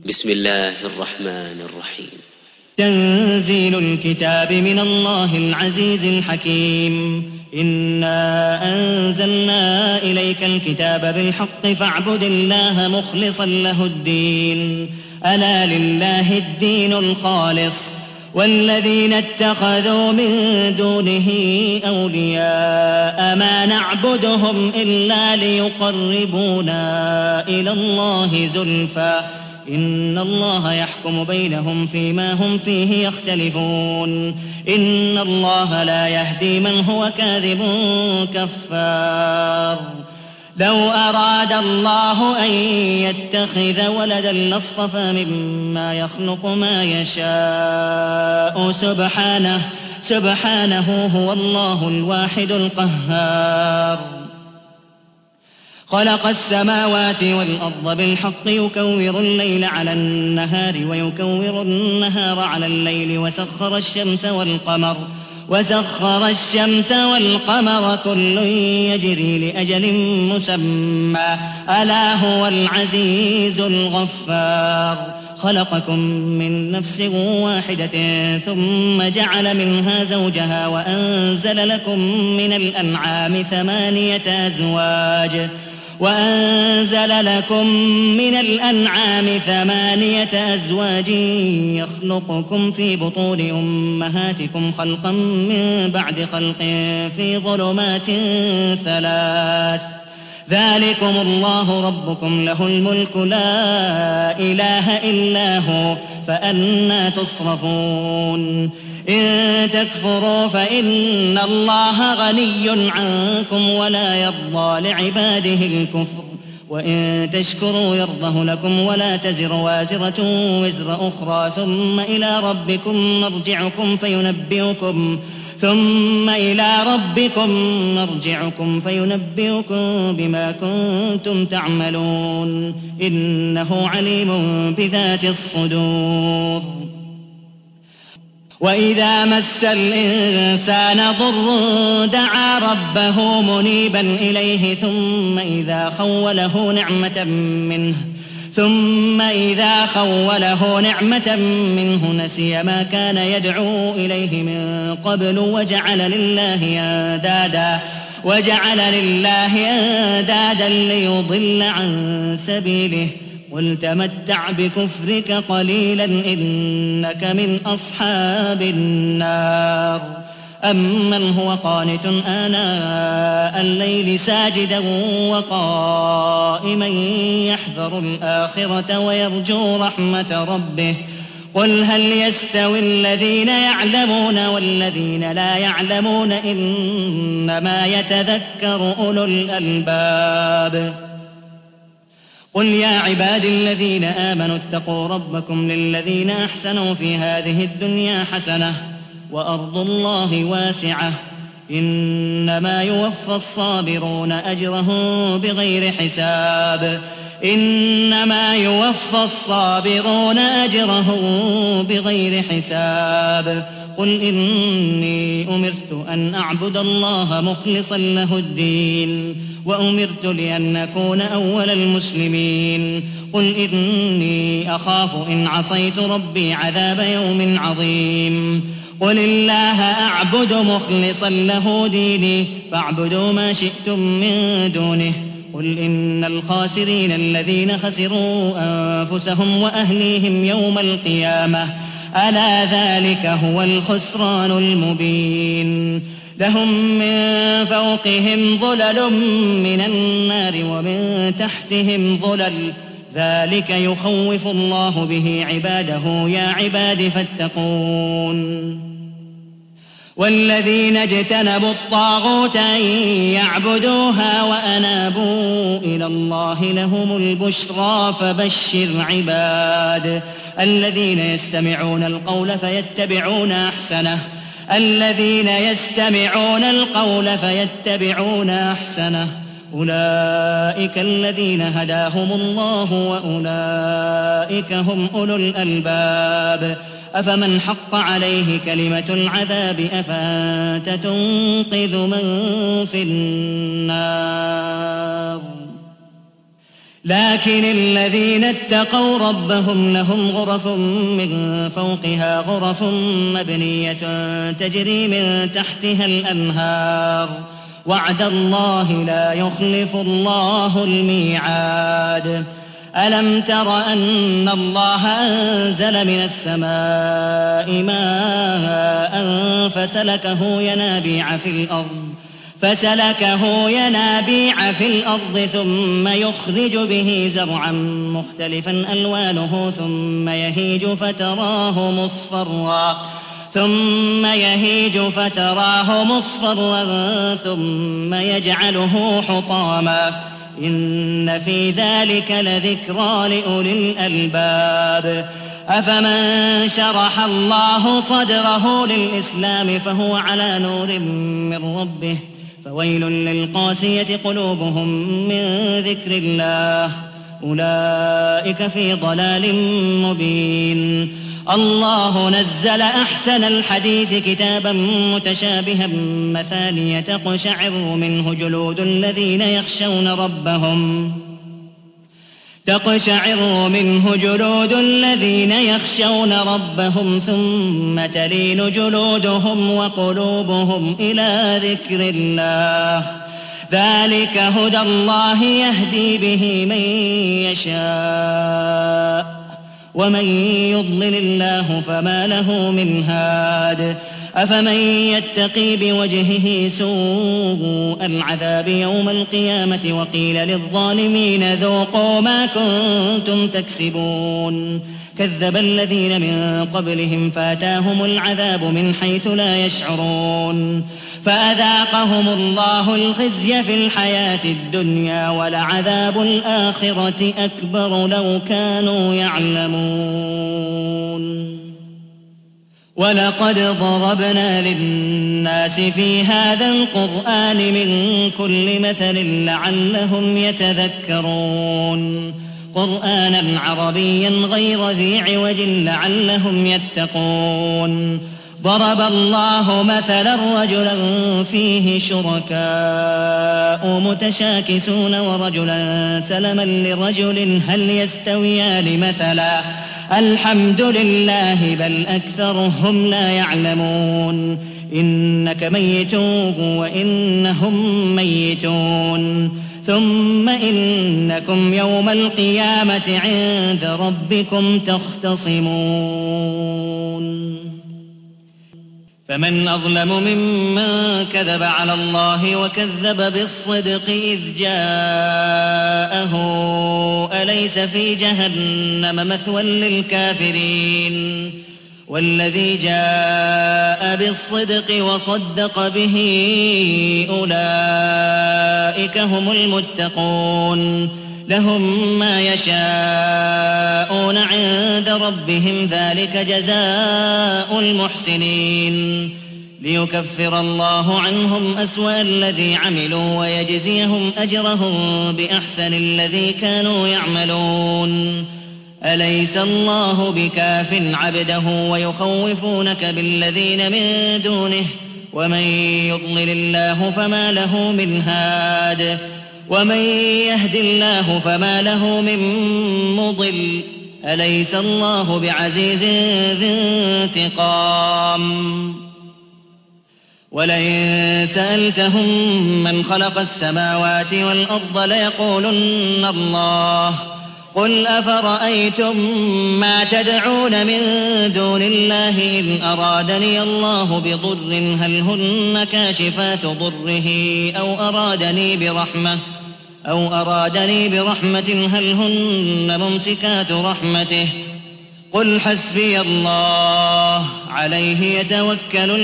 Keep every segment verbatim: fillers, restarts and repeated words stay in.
بسم الله الرحمن الرحيم. تنزيل الكتاب من الله العزيز الحكيم. إنا أنزلنا إليك الكتاب بالحق فاعبد الله مخلصا له الدين. ألا لله الدين الخالص والذين اتخذوا من دونه أولياء ما نعبدهم إلا ليقربونا إلى الله زلفى إن الله يحكم بينهم فيما هم فيه يختلفون. إن الله لا يهدي من هو كاذب كفار. لو أراد الله أن يتخذ ولدا لاصطفى مما يخلق ما يشاء سبحانه سبحانه هو الله الواحد القهار. خلق السماوات والأرض بالحق يكور الليل على النهار ويكور النهار على الليل وسخر الشمس والقمر وسخر الشمس والقمر كل يجري لأجل مسمى ألا هو العزيز الغفار. خلقكم من نفس واحدة ثم جعل منها زوجها وأنزل لكم من الأنعام ثمانية أزواج وأنزل لكم من الأنعام ثمانية أزواج يخلقكم في بطون أمهاتكم خلقا من بعد خلق في ظلمات ثلاث. ذلكم الله ربكم له الملك لا إله إلا هو فأنى تصرفون. إن تكفروا فإن الله غني عنكم ولا يرضى لعباده الكفر وإن تشكروا يرضه لكم ولا تزر وازرة وزر أخرى ثم إلى ربكم مرجعكم فينبئكم ثم إلى ربكم مرجعكم فينبئكم بما كنتم تعملون إنه عليم بذات الصدور. وإذا مس الإنسان ضر دعا ربه منيبا إليه ثم إذا خوله نعمة منه ثم إذا خوله نعمة منه نسي ما كان يدعو إليه من قبل وجعل لله أندادا وجعل لله أندادا ليضل عن سبيله. قل تمتع بكفرك قليلا إنك من أصحاب النار. أمن هو قانت آناء الليل ساجدا وقائما يحذر الآخرة ويرجو رحمة ربه قل هل يستوي الذين يعلمون والذين لا يعلمون إنما يتذكر أولو الألباب. قل يا عبادي الذين آمنوا اتقوا ربكم للذين أحسنوا في هذه الدنيا حسنة وأرض الله واسعة إنما يوفى الصابرون أجرهم بغير حساب إنما يوفى الصابرون أجرهم بغير حساب. قل إني أمرت أن أعبد الله مخلصا له الدين وأمرت لأن أكون أول المسلمين. قل إني أخاف إن عصيت ربي عذاب يوم عظيم. قل الله أعبد مخلصا له ديني فاعبدوا ما شئتم من دونه. قل إن الخاسرين الذين خسروا أنفسهم وأهليهم يوم القيامة ألا ذلك هو الخسران المبين. لهم من فوقهم ظلل من النار ومن تحتهم ظلل ذلك يخوف الله به عباده يا عباد فاتقون. والذين اجتنبوا الطاغوت أن يعبدوها وأنابوا إلى الله لهم البشرى فبشر عباد الذين يستمعون القول فيتبعون أحسنه الذين يستمعون القول فيتبعون أحسنه أولئك الذين هداهم الله وأولئك هم أولو الألباب. أفمن حق عليه كلمة العذاب أفأنت تنقذ من في النار. لكن الذين اتقوا ربهم لهم غرف من فوقها غرف مبنية تجري من تحتها الأنهار وعد الله لا يخلف الله الميعاد. ألم تر أن الله أنزل من السماء ماء فسلكه ينابيع في الأرض فسلكه ينابيع في الأرض ثم يخرج به زرعا مختلفا ألوانه ثم يهيج فتراه مصفرا ثم يهيج فتراه مصفرا ثم يجعله حطاما إن في ذلك لذكرى لأولي الألباب. أفمن شرح الله صدره للإسلام فهو على نور من ربه فويل للقاسية قلوبهم من ذكر الله أولئك في ضلال مبين. الله نزل أحسن الحديث كتابا متشابها مثانية تقشعر منه جلود الذين يخشون ربهم تقشعر منه جلود الذين يخشون ربهم ثم تلين جلودهم وقلوبهم إلى ذكر الله ذلك هدى الله يهدي به من يشاء ومن يضلل الله فما له من هاد. أفمن يتقي بوجهه سوء العذاب يوم القيامة وقيل للظالمين ذوقوا ما كنتم تكسبون كذب الذين من قبلهم فاتاهم العذاب من حيث لا يشعرون فأذاقهم الله الخزي في الحياة الدنيا ولعذاب الآخرة أكبر لو كانوا يعلمون. ولقد ضربنا للناس في هذا القرآن من كل مثل لعلهم يتذكرون قرآنا عربيا غير ذي عوج لعلهم يتقون. ضرب الله مثلا رجلا فيه شركاء متشاكسون ورجلا سلما لرجل هل يستويان مثلا الحمد لله بل أكثرهم لا يعلمون. إنك ميت وإنهم ميتون ثم إنكم يوم القيامة عند ربكم تختصمون. فمن أظلم ممن كذب على الله وكذب بالصدق إذ جاءه أليس في جهنم مثوى للكافرين والذي جاء بالصدق وصدق به أولئك هم المتقون لهم ما يشاءون عند ربهم ذلك جزاء المحسنين ليكفر الله عنهم أسوأ الذي عملوا ويجزيهم أجرهم بأحسن الذي كانوا يعملون. أليس الله بكاف عبده ويخوفونك بالذين من دونه ومن يضلل الله فما له من هاد ومن يهد الله فما له من مضل أليس الله بعزيز ذي انتقام. ولئن سألتهم من خلق السماوات والأرض ليقولن الله قل أفرأيتم ما تدعون من دون الله إن أرادني الله بضر هل هن كاشفات ضره أو أرادني برحمة أو أرادني برحمة هل هن ممسكات رحمته قل حسبي الله عليه يتوكل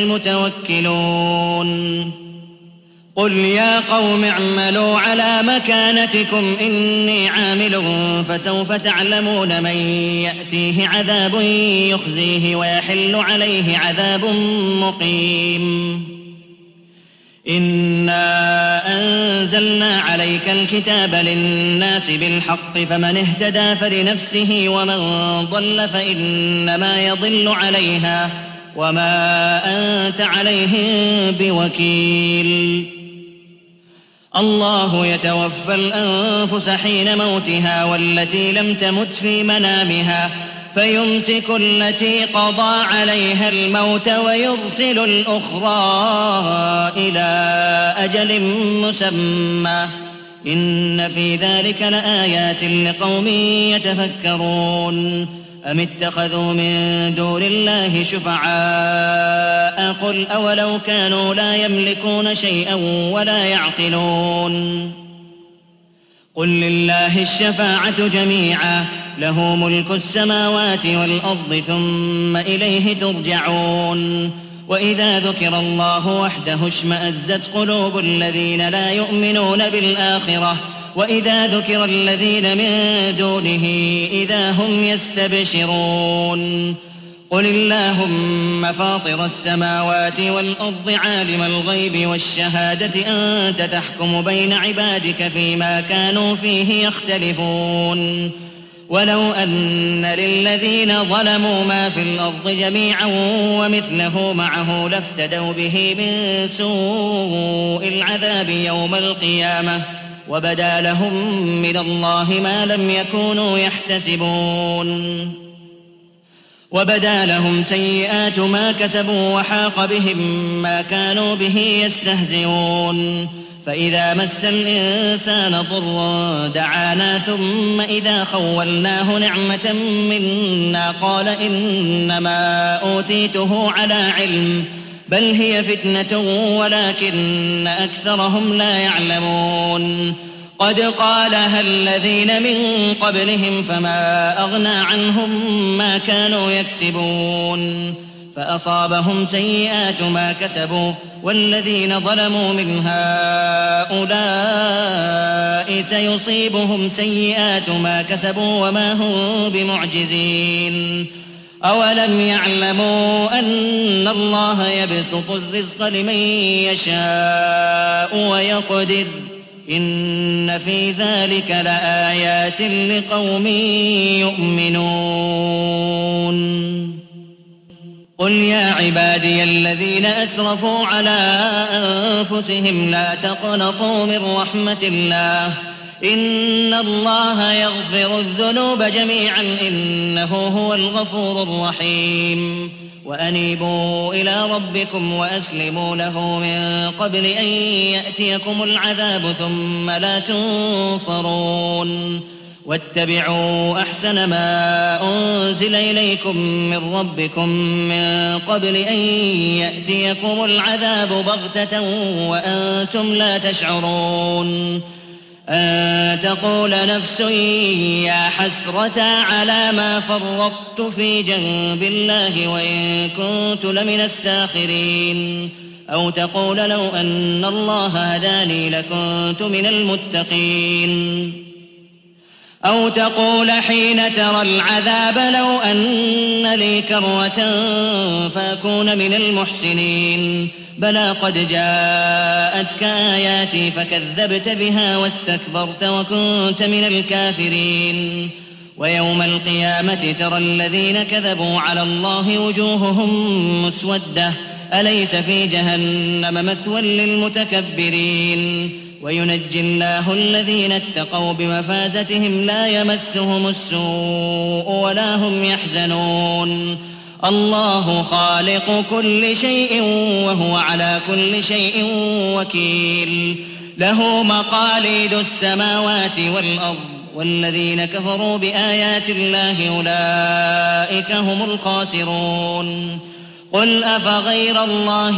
المتوكلون. قل يا قوم اعملوا على مكانتكم إني عامل فسوف تعلمون من يأتيه عذاب يخزيه ويحل عليه عذاب مقيم. إنا أنزلنا عليك الكتاب للناس بالحق فمن اهتدى فلنفسه ومن ضل فإنما يضل عليها وما أنت عليهم بوكيل. الله يتوفى الأنفس حين موتها والتي لم تمت في منامها فيمسك التي قضى عليها الموت ويرسل الأخرى إلى أجل مسمى إن في ذلك لآيات لقوم يتفكرون أم اتخذوا من دون الله شفعاء قل أولو كانوا لا يملكون شيئا ولا يعقلون قل لله الشفاعة جميعا له ملك السماوات والأرض ثم إليه ترجعون وإذا ذكر الله وحده اشمأزت قلوب الذين لا يؤمنون بالآخرة وإذا ذكر الذين من دونه إذا هم يستبشرون قل اللهم فاطر السماوات والأرض عالم الغيب والشهادة أنت تحكم بين عبادك فيما كانوا فيه يختلفون ولو أن للذين ظلموا ما في الأرض جميعا ومثله معه لافتدوا به من سوء العذاب يوم القيامة وبدا لهم من الله ما لم يكونوا يحتسبون وبدا لهم سيئات ما كسبوا وحاق بهم ما كانوا به يستهزئون فإذا مس الإنسان ضر دعانا ثم إذا خولناه نعمة منا قال إنما أوتيته على علم بل هي فتنة ولكن أكثرهم لا يعلمون قد قالها الذين من قبلهم فما أغنى عنهم ما كانوا يكسبون فأصابهم سيئات ما كسبوا والذين ظلموا من هؤلاء سيصيبهم سيئات ما كسبوا وما هم بمعجزين أولم يعلموا أن الله يبسط الرزق لمن يشاء ويقدر إن في ذلك لآيات لقوم يؤمنون قل يا عبادي الذين أسرفوا على أنفسهم لا تقنطوا من رحمة الله إن الله يغفر الذنوب جميعا إنه هو الغفور الرحيم وأنيبوا إلى ربكم وأسلموا له من قبل أن يأتيكم العذاب ثم لا تنصرون واتبعوا أحسن ما أنزل إليكم من ربكم من قبل أن يأتيكم العذاب بغتة وأنتم لا تشعرون أن تقول نفس يا حسرة على ما فرطت في جنب الله وإن كنت لمن الساخرين أو تقول لو أن الله هداني لكنت من المتقين أو تقول حين ترى العذاب لو أن لي كرة فأكون من المحسنين بلى قد جاءتك آياتي فكذبت بها واستكبرت وكنت من الكافرين ويوم القيامة ترى الذين كذبوا على الله وجوههم مسودة أليس في جهنم مثوى للمتكبرين وينجي الله الذين اتقوا بمفازتهم لا يمسهم السوء ولا هم يحزنون الله خالق كل شيء وهو على كل شيء وكيل له مقاليد السماوات والأرض والذين كفروا بآيات الله أولئك هم الخاسرون قل أفغير الله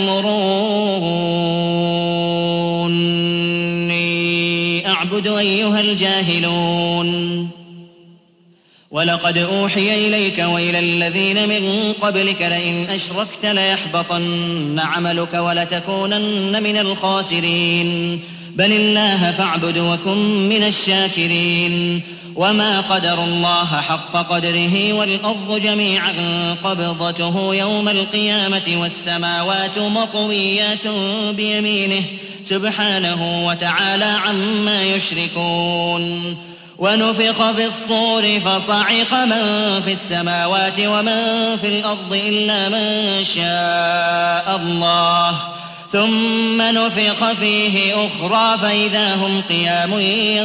تأمروني أعبد أيها الجاهلون ولقد أوحي إليك وإلى الذين من قبلك لئن أشركت ليحبطن عملك ولتكونن من الخاسرين بل الله فاعبد وكن من الشاكرين وما قدر الله حق قدره والأرض جميعا قبضته يوم القيامة والسماوات مطويات بيمينه سبحانه وتعالى عما يشركون ونفخ في الصور فصعق من في السماوات ومن في الأرض إلا من شاء الله ثم نفخ فيه أخرى فإذا هم قيام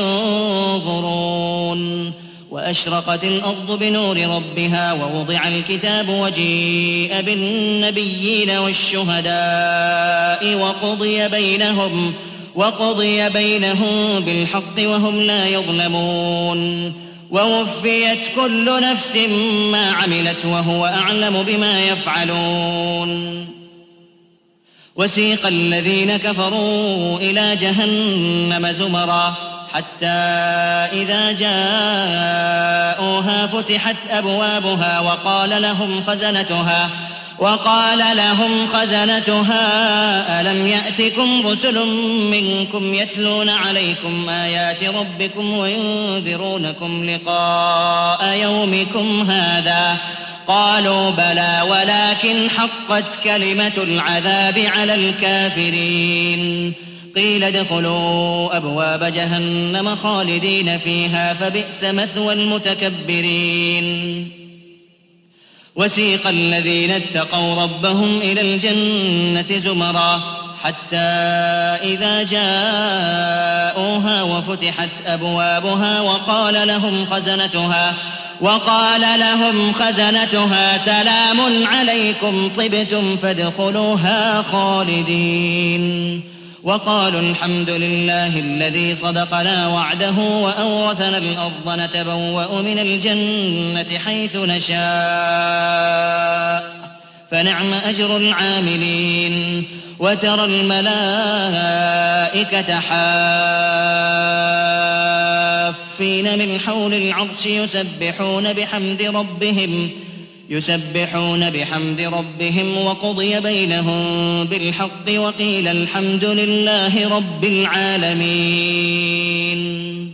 ينظرون وأشرقت الأرض بنور ربها ووضع الكتاب وجيء بالنبيين والشهداء وقضي بينهم وقضي بينهم بالحق وهم لا يظلمون ووفيت كل نفس ما عملت وهو أعلم بما يفعلون وسيق الذين كفروا إلى جهنم زمرا حتى إذا جاءوها فتحت أبوابها وقال لهم خزنتها وقال لهم خزنتها ألم يأتكم رسل منكم يتلون عليكم آيات ربكم وينذرونكم لقاء يومكم هذا قالوا بلى ولكن حقت كلمة العذاب على الكافرين قيل ادخلوا أبواب جهنم خالدين فيها فبئس مثوى المتكبرين وسيق الذين اتقوا ربهم إلى الجنة زمرا حتى إذا جاءوها وفتحت أبوابها وقال لهم خزنتها وقال لهم خزنتها سلام عليكم طبتم فادخلوها خالدين وقالوا الحمد لله الذي صدقنا وعده وأورثنا الأرض نتبوأ من الجنة حيث نشاء فنعم أجر العاملين وترى الملائكة حافين من حول العرش يسبحون بحمد ربهم يسبحون بحمد ربهم وقضي بينهم بالحق وقيل الحمد لله رب العالمين